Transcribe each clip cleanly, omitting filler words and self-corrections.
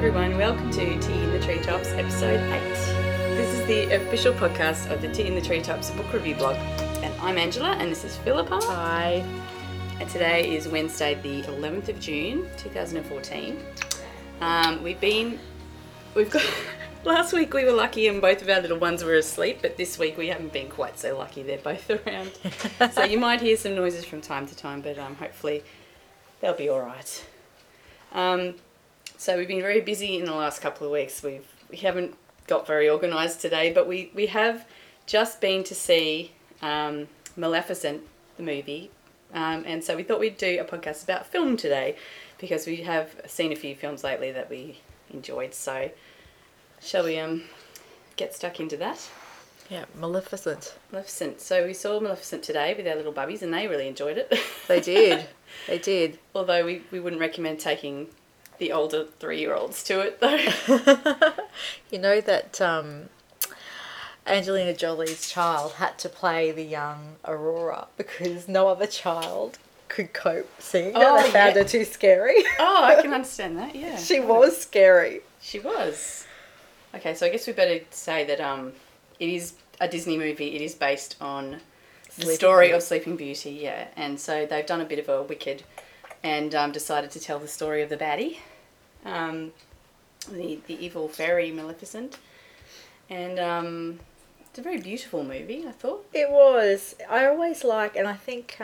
everyone, welcome to Tea in the Treetops, episode 8. This is the official podcast of the Tea in the Treetops book review blog. And I'm Angela, and this is Philippa. Hi. And today is Wednesday, the 11th of June, 2014. We've got, last week we were lucky and both of our little ones were asleep, but this week we haven't been quite so lucky. They're both around. So you might hear some noises from time to time, but hopefully they'll be all right. So we've been very busy in the last couple of weeks. We haven't got very organised today, but we have just been to see Maleficent, the movie, and so we thought we'd do a podcast about film today because we have seen a few films lately that we enjoyed. So shall we get stuck into that? Yeah, Maleficent. Maleficent. So we saw Maleficent today with our little bubbies and they really enjoyed it. They did. They did. Although we wouldn't recommend taking the older 3-year-olds to it though. You know that Angelina Jolie's child had to play the young Aurora because no other child could cope seeing her. They found her too scary. Oh, I can understand that, yeah. She was scary. She was. Okay, so I guess we better say that it is a Disney movie. It is based on the story of Sleeping Beauty, yeah. And so they've done a bit of a Wicked and decided to tell the story of the baddie, the evil fairy Maleficent. And it's a very beautiful movie, I thought. It was. I always like, and I think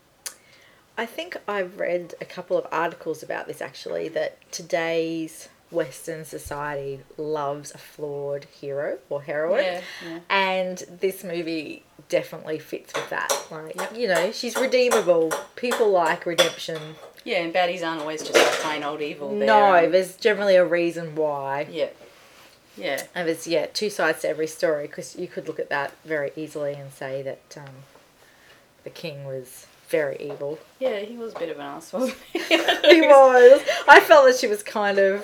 I've read a couple of articles about this actually, that today's Western society loves a flawed hero or heroine. Yeah. And this movie definitely fits with that. Like, you know, she's redeemable. People like redemption. Yeah, and baddies aren't always just like plain old evil. There's generally a reason why. Yeah. And there's, two sides to every story, because you could look at that very easily and say that the king was very evil. Yeah, he was a bit of an ass, wasn't he? He was. I felt that she was kind of...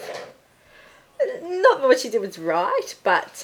Not that what she did was right, but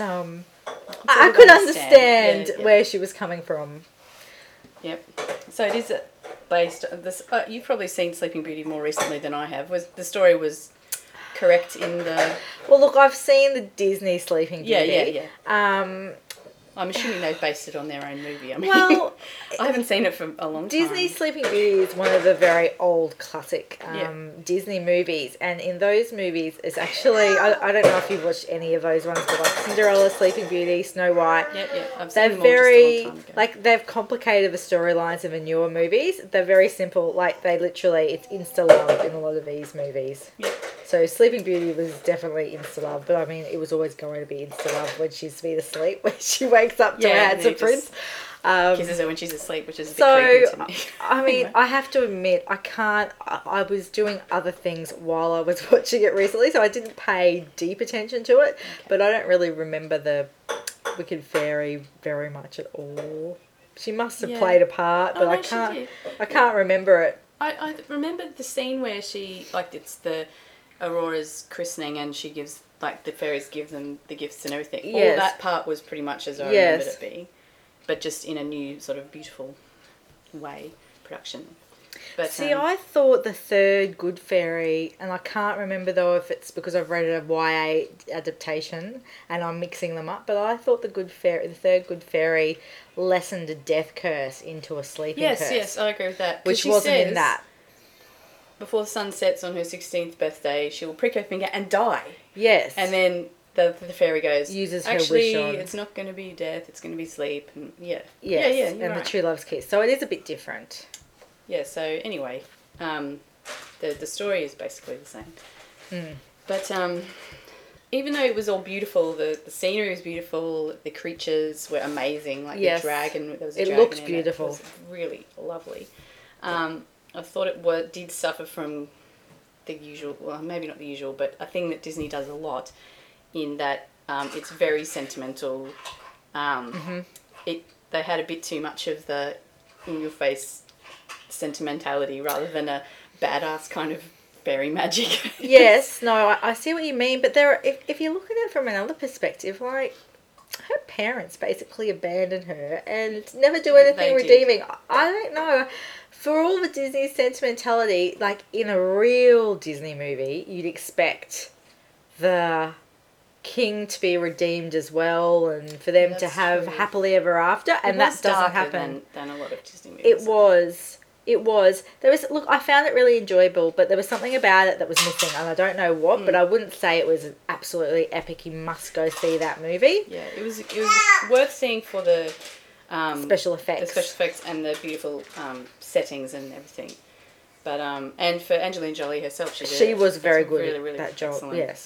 I could understand where she was coming from. Yep. So it is based on this. You've probably seen Sleeping Beauty more recently than I have. The story was correct in the... Well, look, I've seen the Disney Sleeping Beauty. Yeah. I'm assuming they've based it on their own movie. I mean, well, I haven't seen it for a long time. Disney Sleeping Beauty is one of the very old classic Disney movies, and in those movies, it's actually I don't know if you've watched any of those ones, but like Cinderella, Sleeping Beauty, Snow White. Yeah. I've seen them all just a long time ago. Like, they've complicated the storylines of the newer movies. They're very simple. Like, it's insta love in a lot of these movies. Yeah. So Sleeping Beauty was definitely insta love, but I mean, it was always going to be insta love when she's been asleep, when she wakes up to her handsome prince. Kisses her when she's asleep, which is a bit creepy to me. I mean, I have to admit, I was doing other things while I was watching it recently, so I didn't pay deep attention to it, but I don't really remember the Wicked Fairy very much at all. She must have played a part, but I can't remember it. I remember the scene where she, like, it's the Aurora's christening and she gives, like, the fairies give them the gifts and everything. Yes. All that part was pretty much as I remembered it being, but just in a new sort of beautiful way, production. But see, I thought the third Good Fairy, and I can't remember though if it's because I've read a YA adaptation and I'm mixing them up, but I thought the third Good Fairy lessened a death curse into a sleeping curse. Yes, I agree with that. Which wasn't in that. Before the sun sets on her 16th birthday, she will prick her finger and die. Yes. And then the fairy goes, uses her actually, wish on. It's not going to be death, it's going to be sleep. And Yes, and right. The true love's kiss. So it is a bit different. Yeah, so anyway, the story is basically the same. Mm. But even though it was all beautiful, the scenery was beautiful, the creatures were amazing, like the dragon. There was a dragon. It looked beautiful. It was really lovely. I thought it did suffer from the usual, well, maybe not the usual, but a thing that Disney does a lot in that it's very sentimental. They had a bit too much of the in-your-face sentimentality rather than a badass kind of fairy magic. Yes, no, I see what you mean, but if you look at it from another perspective, like, her parents basically abandon her and never do anything redeeming. I don't know. For all the Disney sentimentality, like in a real Disney movie, you'd expect the king to be redeemed as well, and for them to That's have true. happily ever after, and that doesn't darker happen. than a lot of Disney movies. It was. It was. There was. Look, I found it really enjoyable, but there was something about it that was missing, and I don't know what. But I wouldn't say it was absolutely epic. You must go see that movie. Yeah, it was worth seeing for the Special effects. the special effects and the beautiful settings and everything. But and for Angelina Jolie herself, She was very good really, at really that job. excellent. Yes.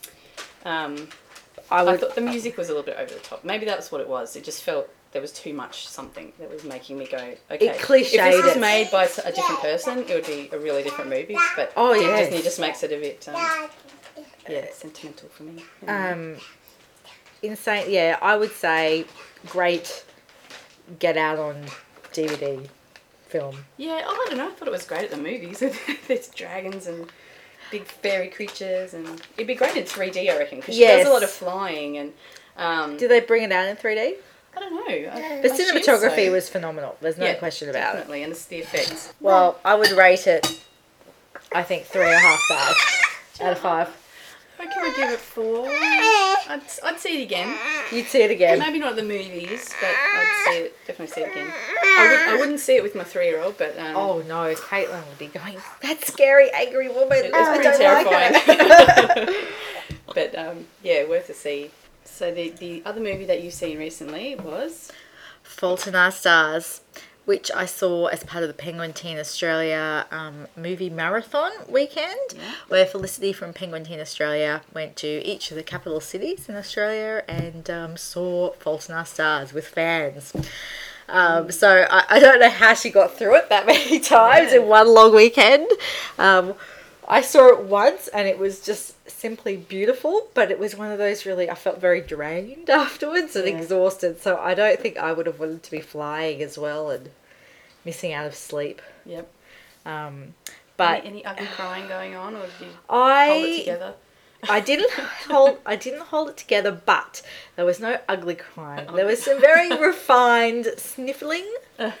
I I thought the music was a little bit over the top. Maybe that's what it was. It just felt there was too much something that was making me go, okay. It cliched if this was it. made by a different person, it would be a really different movie. But Oh, yes. Disney just makes it a bit, sentimental for me. Insane. Yeah, I would say great get out on DVD film. Yeah, I don't know. I thought it was great at the movies. There's dragons and big fairy creatures, and it'd be great in 3D, I reckon, because she Yes. does a lot of flying and. Did they bring it out in 3D? I don't know. The cinematography was phenomenal. There's no question about it. Definitely, and it's the effects. Well, I would rate it, I think, 3.5 stars out of 5. What can I give it 4? I'd see it again. You'd see it again. Maybe not at the movies, but I'd definitely see it again. I wouldn't see it with my 3-year-old, but Oh no, Caitlin would be going, that scary, angry woman. it was I pretty don't terrifying. like her. But yeah, worth a see. So the other movie that you've seen recently was Fault in Our Stars, which I saw as part of the Penguin Teen Australia movie marathon weekend, where Felicity from Penguin Teen Australia went to each of the capital cities in Australia and saw Fault in Our Stars with fans. So I don't know how she got through it that many times in one long weekend. I saw it once and it was just simply beautiful, but it was one of those I felt very drained afterwards and exhausted. So I don't think I would have wanted to be flying as well and missing out of sleep. Yep. But any ugly crying going on, or did you hold it together? I didn't hold it together, but there was no ugly crying. There was some very refined sniffling.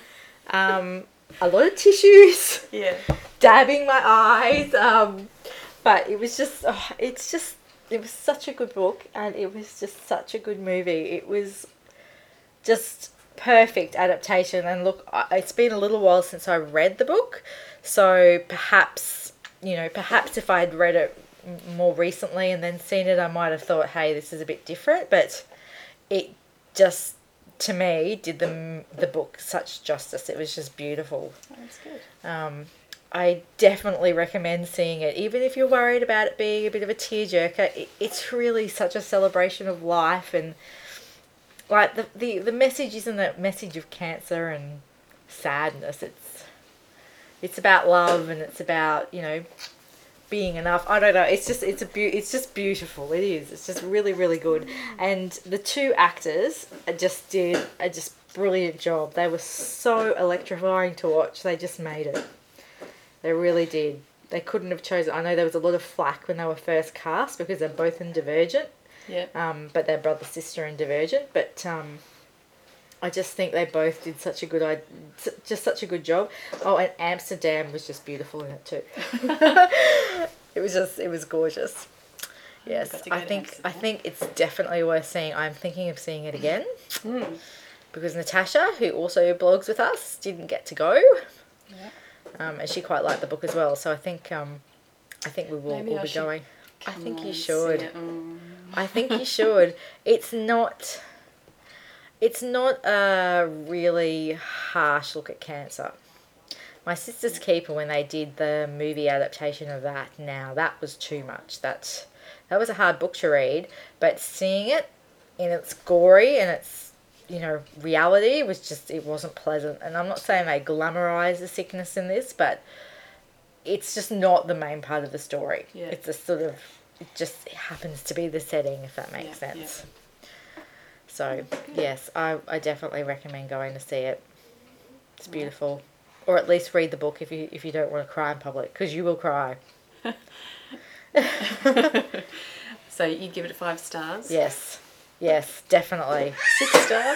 A lot of tissues. Yeah. Dabbing my eyes. But it was just, it was such a good book and it was just such a good movie. It was just perfect adaptation. And look, it's been a little while since I read the book. So perhaps if I had read it more recently and then seen it, I might have thought, hey, this is a bit different. But it just, to me, did the book such justice. It was just beautiful. Oh, that's good. I definitely recommend seeing it, even if you're worried about it being a bit of a tearjerker. It's really such a celebration of life, and like the message isn't a message of cancer and sadness. It's about love, and it's about being enough. I don't know. It's just beautiful. It is. It's just really, really good. And the two actors just did a just brilliant job. They were so electrifying to watch. They just made it. They really did. They couldn't have chosen. I know there was a lot of flack when they were first cast because they're both in Divergent. Yeah. But they're brother sister in Divergent. But I just think they both did such a good job. Oh, and Amsterdam was just beautiful in it too. It was gorgeous. Yes, I think it's definitely worth seeing. I'm thinking of seeing it again because Natasha, who also blogs with us, didn't get to go. Yeah. And she quite liked the book as well. So I think we will be going. I think you should. I think you should. It's not a really harsh look at cancer. My Sister's Keeper, when they did the movie adaptation of that, that was too much. That was a hard book to read, but seeing it in its gory and its reality it wasn't pleasant. And I'm not saying they glamorize the sickness in this, but it's just not the main part of the story. Yeah. It's it just happens to be the setting, if that makes sense. Yeah. So, yes, I definitely recommend going to see it. It's beautiful. Or at least read the book if you don't want to cry in public, because you will cry. So you'd give it 5 stars? Yes, definitely. 6 stars?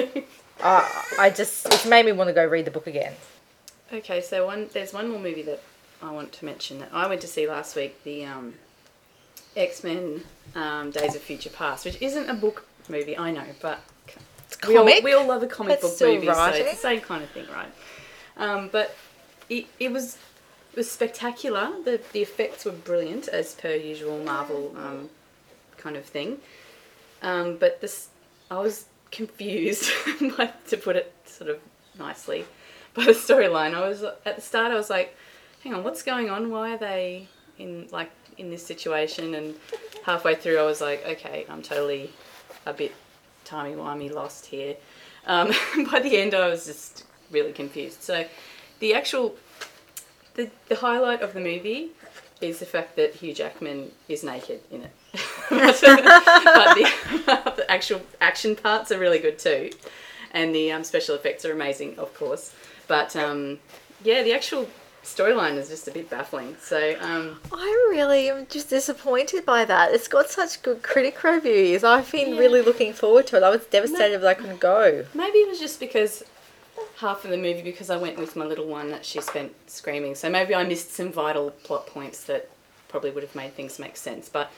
It's made me want to go read the book again. Okay, so there's one more movie that I want to mention that I went to see last week, the X-Men Days of Future Past, which isn't a book movie, I know, but It's comic. we all love a comic That's book still movie, writing. so it's the same kind of thing, right? But it was spectacular. The effects were brilliant, as per usual Marvel kind of thing. But I was confused, to put it sort of nicely, by the storyline. At the start I was like, hang on, what's going on? Why are they in this situation? And halfway through I was like, okay, I'm totally a bit timey-wimey lost here. By the end I was just really confused. So the highlight of the movie is the fact that Hugh Jackman is naked in it. But the actual action parts are really good too. And the special effects are amazing, of course. But the actual storyline is just a bit baffling. So I really am just disappointed by that. It's got such good critic reviews. I've been really looking forward to it. I was devastated that I couldn't go. maybe it was just because half of the movie, because I went with my little one, that she spent screaming. So maybe I missed some vital plot points that probably would have made things make sense. But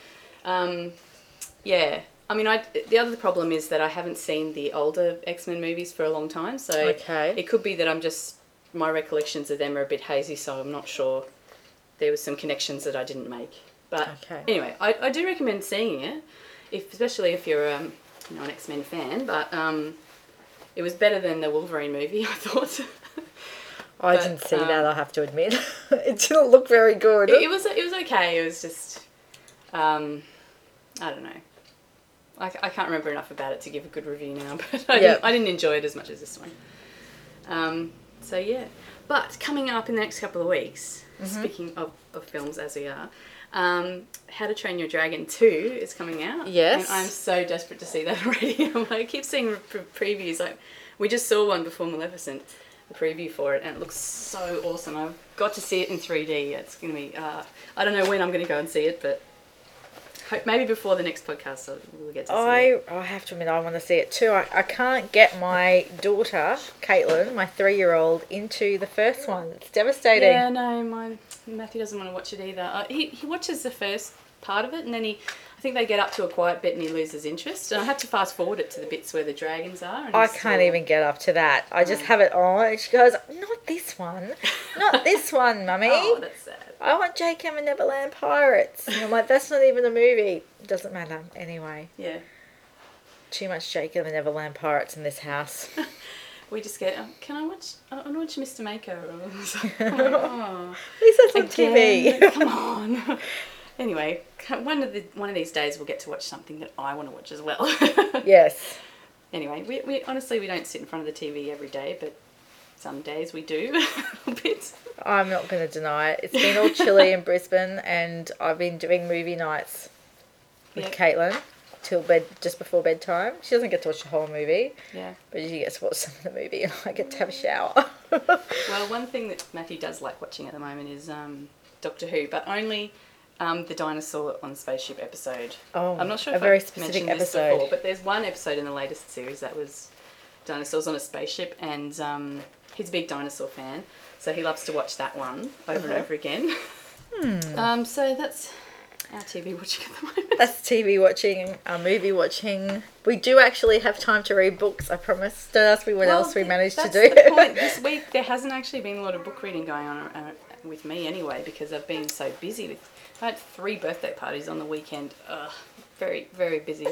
I mean, the other problem is that I haven't seen the older X-Men movies for a long time. So it could be that my recollections of them are a bit hazy, so I'm not sure. There was some connections that I didn't make. But anyway, I do recommend seeing it, especially if you're an X-Men fan. But it was better than the Wolverine movie, I thought. I didn't see that, I have to admit. It didn't look very good. It was okay. It was just, I don't know. I can't remember enough about it to give a good review now, but I didn't enjoy it as much as this one. So yeah. But coming up in the next couple of weeks, speaking of films as we are, How to Train Your Dragon 2 is coming out. Yes. And I'm so desperate to see that already. I keep seeing previews. We just saw one before Maleficent, the preview for it, and it looks so awesome. I've got to see it in 3D. It's going to be, I don't know when I'm going to go and see it, but maybe before the next podcast we'll get to see it. I have to admit I want to see it too. I can't get my daughter, Caitlin, my 3-year-old, into the first one. It's devastating. Yeah, no, Matthew doesn't want to watch it either. He watches the first part of it, and then I think they get up to a quiet bit and he loses interest. And I have to fast forward it to the bits where the dragons are. And I can't even get up to that. I just have it on and she goes, not this one. Not this one, Mummy. Oh, that's sad. I want Jacob and Neverland Pirates. And I'm like, that's not even a movie. Doesn't matter. Anyway. Yeah. Too much Jacob and Neverland Pirates in this house. We just get, can I watch Mr. Mako? Oh, At least that's on TV. Come on. Anyway, one of these days we'll get to watch something that I want to watch as well. Yes. Anyway, we honestly, we don't sit in front of the TV every day, but some days we do a bit. I'm not going to deny it. It's been all chilly in Brisbane and I've been doing movie nights with Caitlin till just before bedtime. She doesn't get to watch the whole movie. Yeah. But she gets to watch some of the movie and I get to have a shower. Well, one thing that Matthew does like watching at the moment is Doctor Who, but only the dinosaur on the spaceship episode. Oh, I'm not sure a if very I've specific mentioned this episode. before, but there's one episode in the latest series that was dinosaurs on a spaceship, and he's a big dinosaur fan, so he loves to watch that one over and over again. So that's our TV watching at the moment. That's TV watching, our movie watching. We do actually have time to read books, I promise. Don't ask me what else we managed to do. That's the point. This week there hasn't actually been a lot of book reading going on with me anyway, because I've been so busy. I had 3 birthday parties on the weekend. Very, very busy.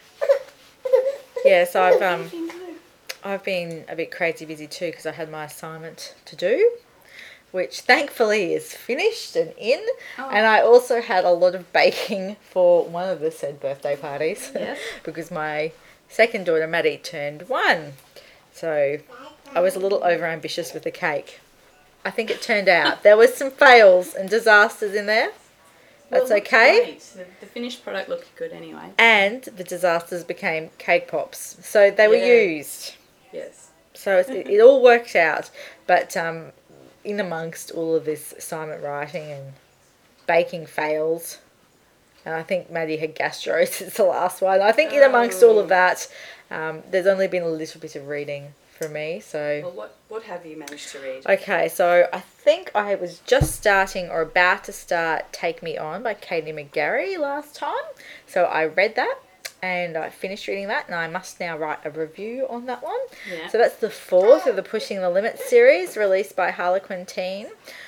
Yes, I've been a bit crazy busy too because I had my assignment to do, which thankfully is finished and in. Oh. And I also had a lot of baking for one of the said birthday parties. Yes. Because my second daughter, Maddie, turned 1. So I was a little over-ambitious with the cake. I think it turned out. There was some fails and disasters in there. That's okay. The finished product looked good anyway. And the disasters became cake pops. So they were used. Yes. So it all worked out. But in amongst all of this assignment writing and baking fails, and I think Maddie had gastro since the last one. I think in amongst all of that, there's only been a little bit of reading for me. So Well, what have you managed to read? okay, so I think I was just starting or about to start Take Me On by Katie McGarry last time. So I read that and I finished reading that, and I must now write a review on that one. Yeah. So that's the fourth of the Pushing the Limits series, released by Harlequin Teen.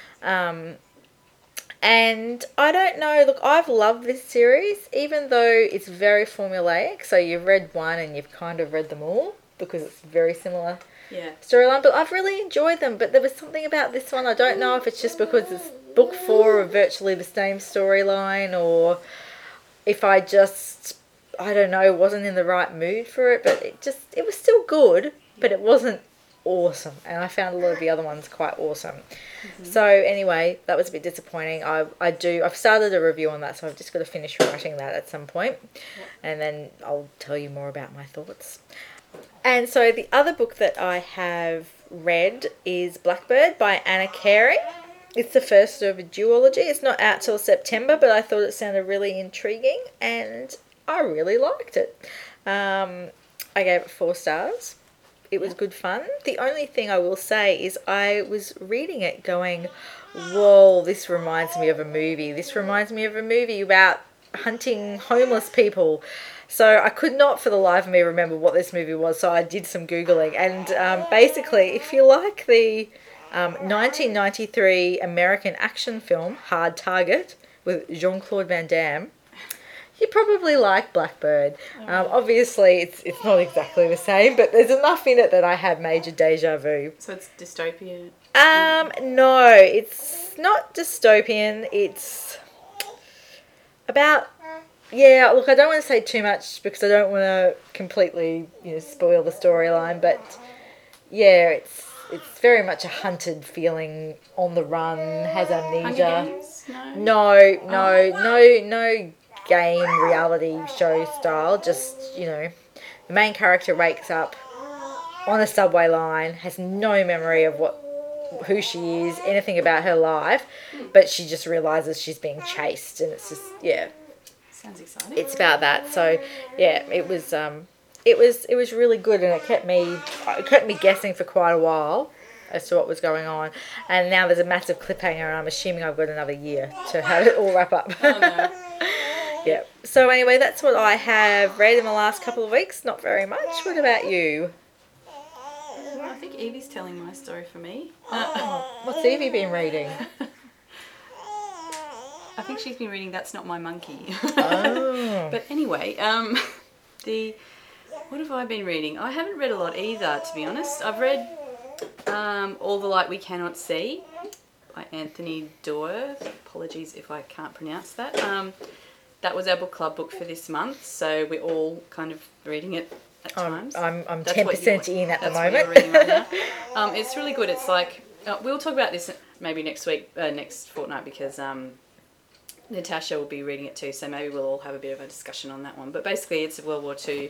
And I don't know, look, I've loved this series, even though it's very formulaic. So you've read one and you've kind of read them all because it's very similar Yeah. storyline. But I've really enjoyed them. But there was something about this one, I don't know if it's just because it's book 4 of virtually the same storyline, or if I just, I don't know, wasn't in the right mood for it. But it was still good, but it wasn't awesome, and I found a lot of the other ones quite awesome. So anyway, that was a bit disappointing. I've started a review on that, so I've just got to finish writing that at some point, and then I'll tell you more about my thoughts. And so the other book that I have read is Blackbird by Anna Carey. It's the first of a duology. It's not out till September, but I thought it sounded really intriguing, and I really liked it. I gave it 4 stars. It was good fun. The only thing I will say is I was reading it going, whoa, this reminds me of a movie. This reminds me of a movie about hunting homeless people. So I could not for the life of me remember what this movie was, so I did some Googling. And basically, if you like the 1993 American action film Hard Target with Jean-Claude Van Damme, you probably like Blackbird. Obviously, it's not exactly the same, but there's enough in it that I had major deja vu. So it's dystopian? No, it's not dystopian. It's about... Yeah, look, I don't want to say too much because I don't want to completely, spoil the storyline, but yeah, it's very much a hunted feeling, on the run, has amnesia. Hunger Games? No, game reality show style. Just, the main character wakes up on a subway line, has no memory of who she is, anything about her life, but she just realizes she's being chased, and it's just, yeah, sounds exciting. it's about that. So yeah, it was really good, and it kept me guessing for quite a while as to what was going on. And now there's a massive cliffhanger, and I'm assuming I've got another year to have it all wrap up. Oh no. Yeah. So anyway, that's what I have read in the last couple of weeks. Not very much. What about you? Well, I think Evie's telling my story for me. What's Evie been reading? I think she's been reading That's Not My Monkey. Oh. But anyway, what have I been reading? I haven't read a lot either, to be honest. I've read All the Light We Cannot See by Anthony Doerr. Apologies if I can't pronounce that. That was our book club book for this month, so we're all kind of reading it at times. I'm 10% in at the moment. That's what you're reading right now. It's really good. It's like, we'll talk about this maybe next fortnight, because Natasha will be reading it too, so maybe we'll all have a bit of a discussion on that one. But basically it's a World War II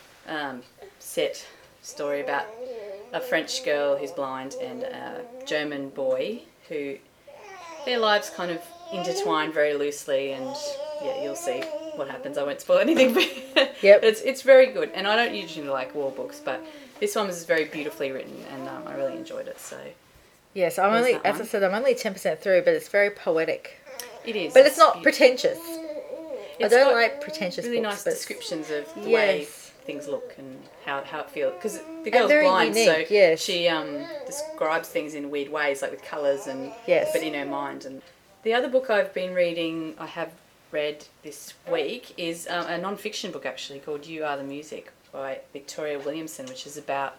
set story about a French girl who's blind and a German boy who their lives kind of intertwine very loosely, and yeah, you'll see what happens. I won't spoil anything, but yep. It's very good. And I don't usually like war books, but this one was very beautifully written, and I really enjoyed it. So yes, I'm only 10% through, but it's very poetic. It is, but it's not pretentious. I don't like pretentious really books. Nice descriptions of the way things look and how it feels, because the girl's very blind, unique, so yes. she describes things in weird ways, like with colours and but in her mind. And the other book I've been reading, I have read this week, is a non-fiction book actually called You Are the Music by Victoria Williamson, which is about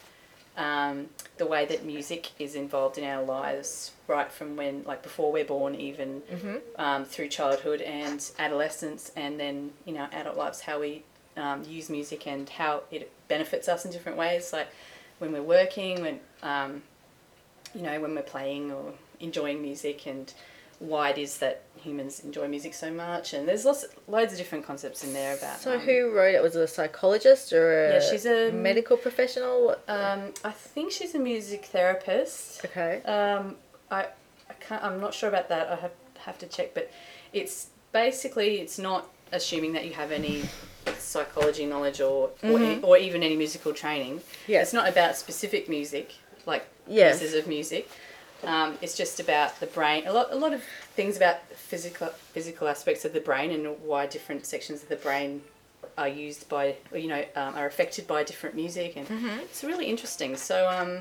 the way that music is involved in our lives right from when, like before we're born, even through childhood and adolescence, and then adult lives, how we use music and how it benefits us in different ways, like when we're working, when when we're playing or enjoying music, and why it is that humans enjoy music so much. And there's loads of different concepts in there about. So who wrote it? Was it a psychologist or she's a medical professional? I think she's a music therapist. Okay. I'm not sure about that. I have to check, but it's basically, it's not assuming that you have any psychology knowledge or even any musical training. Yeah. It's not about specific music, like Yes. pieces of music. It's just about the brain. A lot of things about physical aspects of the brain and why different sections of the brain are used by, are affected by different music, and it's really interesting. So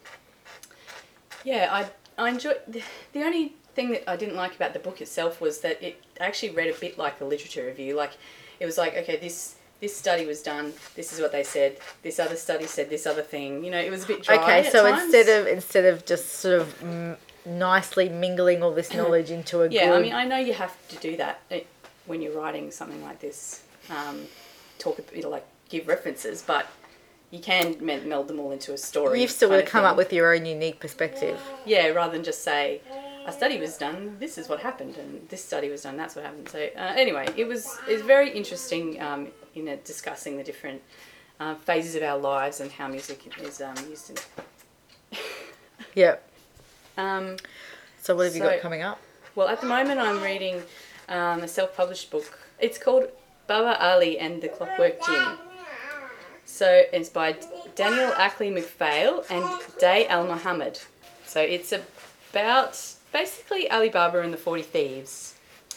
I enjoy. The only thing that I didn't like about the book itself was that it actually read a bit like a literature review. Like, it was like, okay, this study was done, this is what they said, this other study said this other thing. It was a bit dry. Okay, at so times. instead of just sort of nicely mingling all this knowledge into a Yeah, good... I mean, I know you have to do that when you're writing something like this. Talk a bit, like, give references, but you can meld them all into a story. You've still got kind to of come thing. up with your own unique perspective. Yeah, rather than just say, a study was done, this is what happened, and this study was done, that's what happened. So anyway, it was very interesting in discussing the different phases of our lives and how music is used in. Yep. Um, So what have you got So- coming up? well, at the moment I'm reading a self-published book. It's called Baba Ali and the Clockwork Gin. So it's by Daniel Ackley McPhail and Day Al Muhammad. So it's about basically Ali Baba and the 40 Thieves.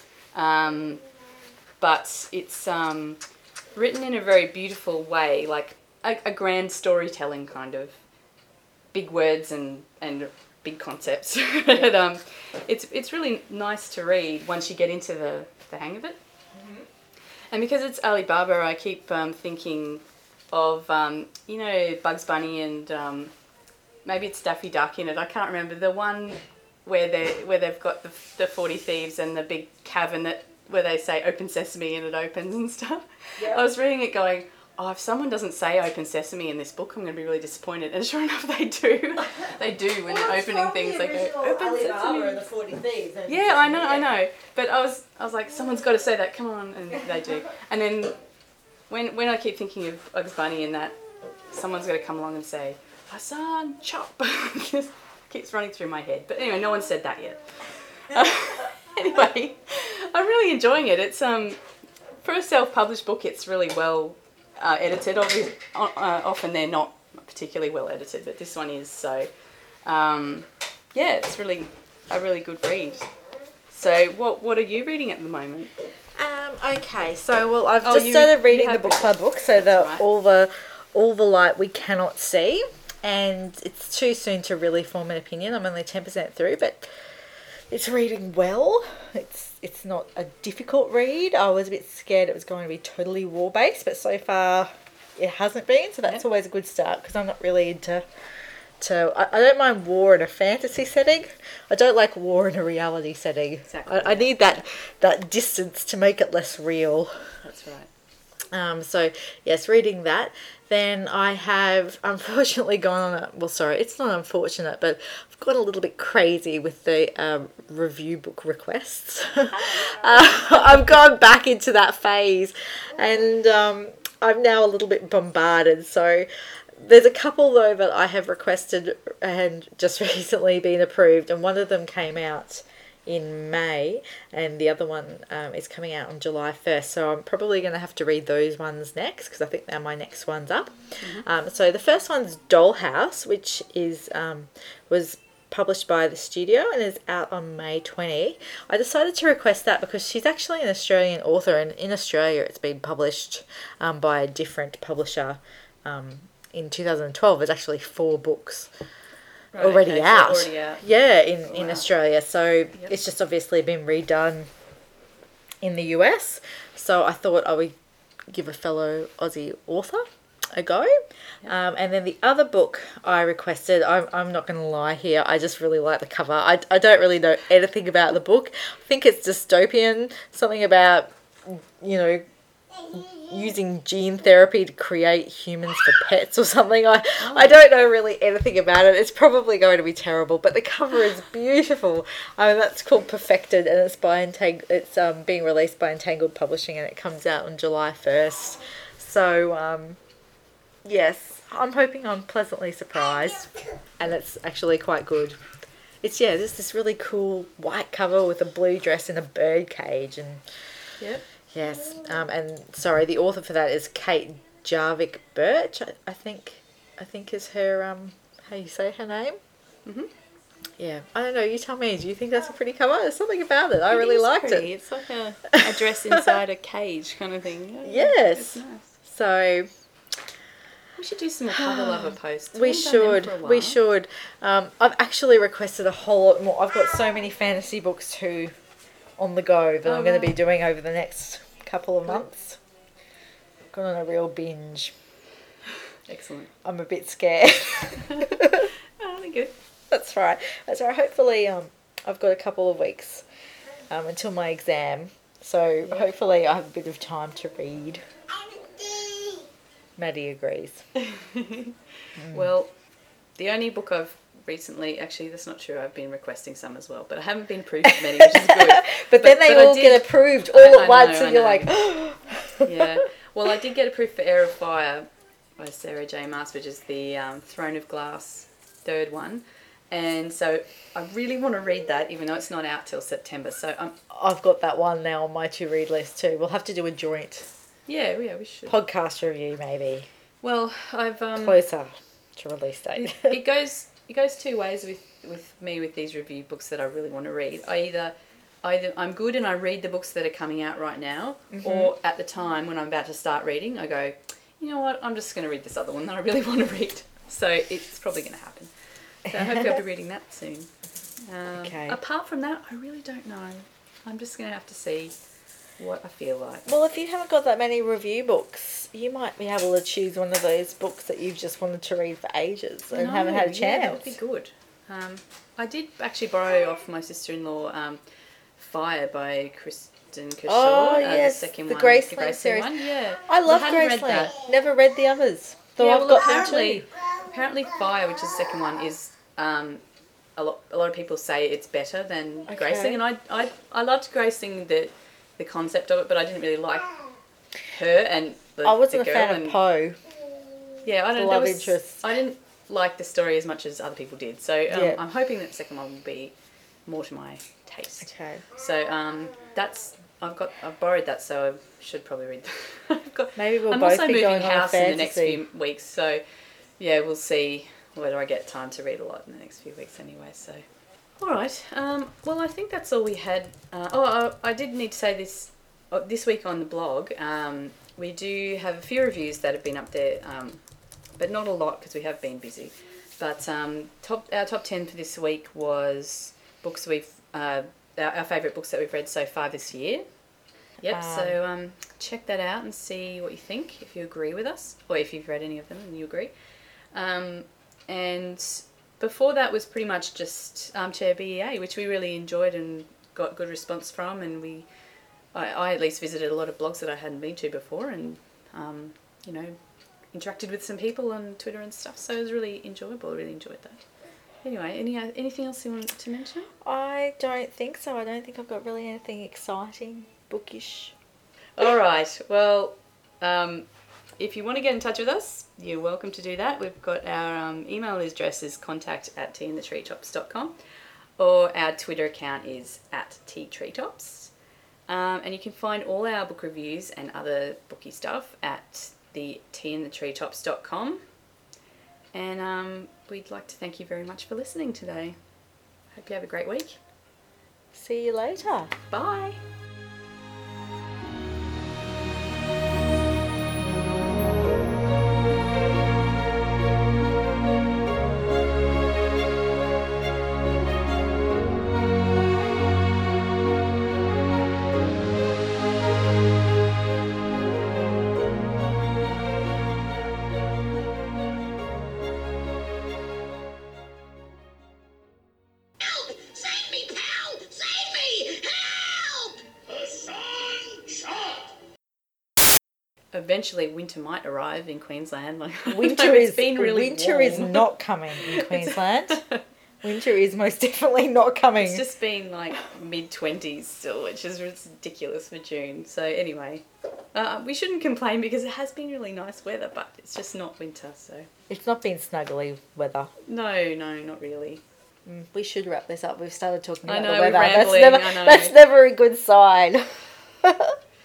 But it's written in a very beautiful way, like a grand storytelling kind of. Big words and big concepts. But, it's really nice to read once you get into the hang of it. And because it's Ali Baba, I keep thinking of, Bugs Bunny and maybe it's Daffy Duck in it. I can't remember. The one where they've got the 40 Thieves and the big cavern where they say "Open Sesame" and it opens and stuff. Yep. I was reading it going, oh, if someone doesn't say "Open Sesame" in this book, I'm going to be really disappointed. And sure enough, they do. They do when they're opening things. They go, "Open Sesame." and the 40 Thieves. Yeah, I know. But I was like, someone's got to say that. Come on, and they do. And then when I keep thinking of Bugs Bunny and that, someone's got to come along and say, "Hassan, chop." Just keeps running through my head. But anyway, no one said that yet. Anyway, I'm really enjoying it. It's for a self-published book, it's really well edited. Obviously, often they're not particularly well edited, but this one is. So, it's really a really good read. So, what are you reading at the moment? Okay, so I've Oh, just you- started you reading have the book club book, so Right. all the light we cannot see, and it's too soon to really form an opinion. I'm only 10% through, but it's reading well. It's not a difficult read. I was a bit scared it was going to be totally war based, but so far it hasn't been. So that's Yep. always a good start because I'm not really into. I don't mind war in a fantasy setting. I don't like war in a reality setting. Exactly. I need that distance to make it less real. That's right. So yes, reading that. Then I have unfortunately gone on it's not unfortunate, but I've got a little bit crazy with the review book requests. I've gone back into that phase, and I'm now a little bit bombarded. So there's a couple though that I have requested and just recently been approved, and one of them came out in May, and the other one is coming out on July 1st. So I'm probably going to have to read those ones next because I think they're my next ones up. So the first one's Dollhouse, which is was published by the studio and is out on May 20. I decided to request that because she's actually an Australian author, and in Australia it's been published by a different publisher. In 2012, there's actually 4 books Right, already okay, so out. already out. Yeah, in Wow. Australia. So it's just obviously been redone in the US. So I thought I would give a fellow Aussie author a go. And then the other book I requested, I'm not going to lie here, I just really like the cover. I don't really know anything about the book. I think it's dystopian, something about, using gene therapy to create humans for pets or something. I don't know really anything about it. It's probably going to be terrible, but the cover is beautiful. That's called Perfected, and it's by it's being released by Entangled Publishing, and it comes out on July 1st. So yes, I'm hoping I'm pleasantly surprised, and it's actually quite good. It's there's this really cool white cover with a blue dress in a bird cage, and Yep. Yes. And sorry, the author for that is Kate Jarvik Birch. I think is her how you say her name. Mhm. Yeah, I don't know. You tell me. Do you think that's a pretty cover? There's something about it. I really is liked pretty. it. It's like a dress inside a cage kind of thing. Yeah, Yes. it's nice. So We should do some more cover lover posts. we haven't done them should. for a while. We should. I've actually requested a whole lot more. I've got so many fantasy books too on the go that I'm going to be doing over the next couple of months. Gone on a real binge. Excellent. I'm a bit scared. Oh, they're good. That's right. That's right. Hopefully, I've got a couple of weeks until my exam, so hopefully I have a bit of time to read. Maddie agrees. Well, the only book I've recently, actually that's not true, I've been requesting some as well, but I haven't been proofed many, which is good. but then they all get approved all at once, and you're like, yeah. Well, I did get approved for Heir of Fire by Sarah J. Maas, which is the Throne of Glass third one. And so I really want to read that, even though it's not out till September. So I've got that one now on my to-read list too. We'll have to do a joint yeah, we should. podcast review maybe. Well, I've Closer to release date. it goes two ways with me with these review books that I really want to read. Either I'm good and I read the books that are coming out right now, or at the time when I'm about to start reading, I go, you know what, I'm just going to read this other one that I really want to read. So it's probably going to happen. So hopefully I'll be reading that soon. Okay. Apart from that, I really don't know. I'm just going to have to see what I feel like. Well, if you haven't got that many review books, you might be able to choose one of those books that you've just wanted to read for ages and haven't had a chance. Yeah, that would be good. I did actually borrow off my sister-in-law Fire by Kristen Kershaw. Oh, yes, the second the one. Graceland series. One, yeah. I love I hadn't read Graceland. that. Never read the others. Though Yeah, I've well, got them too. apparently Fire, which is the second one, is a lot of people say it's better than Graceling, and I loved Graceling, the concept of it, but I didn't really like her and the I wasn't the a girl fan and, of Poe. Yeah, I don't know. love interest. I didn't like the story as much as other people did, so Yeah. I'm hoping that the second one will be more to my taste. Okay. So I've borrowed that, so I should probably read that. Maybe we'll I'm both also be moving going on a house in the next fantasy. few weeks, so yeah, we'll see whether I get time to read a lot in the next few weeks anyway. So, all right. Well, I think that's all we had. I did need to say this week on the blog. We do have a few reviews that have been up there, but not a lot because we have been busy. But our top 10 for this week was books our favourite books that we've read so far this year. Yep, so check that out and see what you think, if you agree with us, or if you've read any of them and you agree. And before that was pretty much just Armchair BEA, which we really enjoyed and got good response from, and I at least visited a lot of blogs that I hadn't been to before, and interacted with some people on Twitter and stuff, so it was really enjoyable. I really enjoyed that. Anyway, anything else you want to mention? I don't think so. I don't think I've got really anything exciting, bookish. All right. Well, if you want to get in touch with us, you're welcome to do that. We've got our email address is contact@teaandthetreetops.com, or our Twitter account is @teatreetops. And you can find all our book reviews and other booky stuff at the teaandthetreetops.com. And we'd like to thank you very much for listening today. Hope you have a great week. See you later. Bye. Save me, pal! Save me! Help! The sun shot! Eventually, winter might arrive in Queensland. Winter warm. is not coming in Queensland. Winter is most definitely not coming. It's just been like mid-20s still, which is ridiculous for June. So anyway, we shouldn't complain because it has been really nice weather, but it's just not winter. So It's not been snuggly weather. no, not really. We should wrap this up. We've started talking I about know, the we're weather. rambling, I know. That's never a good sign.